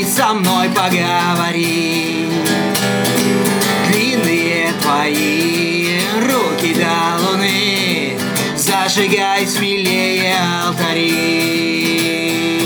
со мной поговори. Длинные твои руки до луны, зажигай смелее алтари.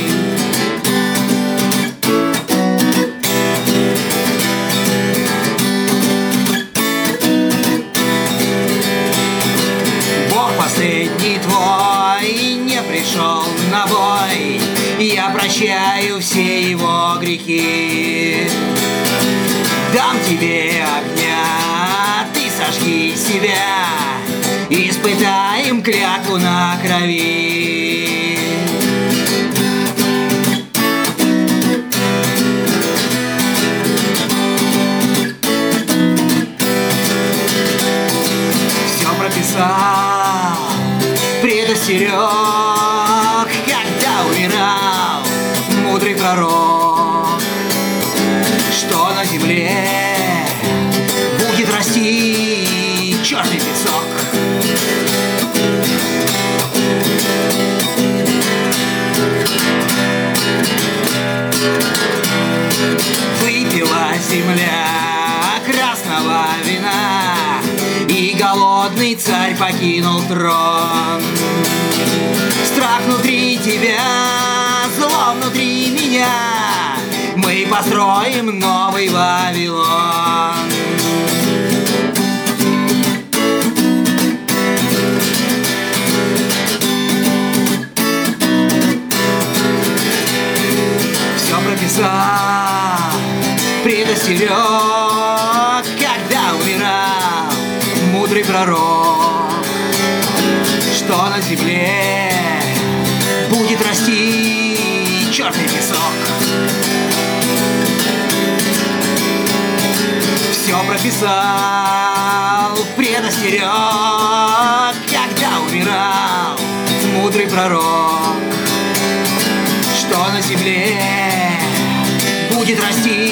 Бог последний твой не пришел на бой, я прощаю все его грехи. Дам тебе огня, ты сожги себя, испытаем клятву на крови. Все прописал, предостерег, когда умирал мудрый пророк, что на земле будет расти черный песок. Выпила земля красного вина, и голодный царь покинул трон. Страх внутри тебя, зло внутри меня, мы построим новый Вавилон. Все прописал, предостерег, когда умирал мудрый пророк, что на земле будет расти черный песок. Все прописал, предостерег, когда умирал мудрый пророк, что на земле будет расти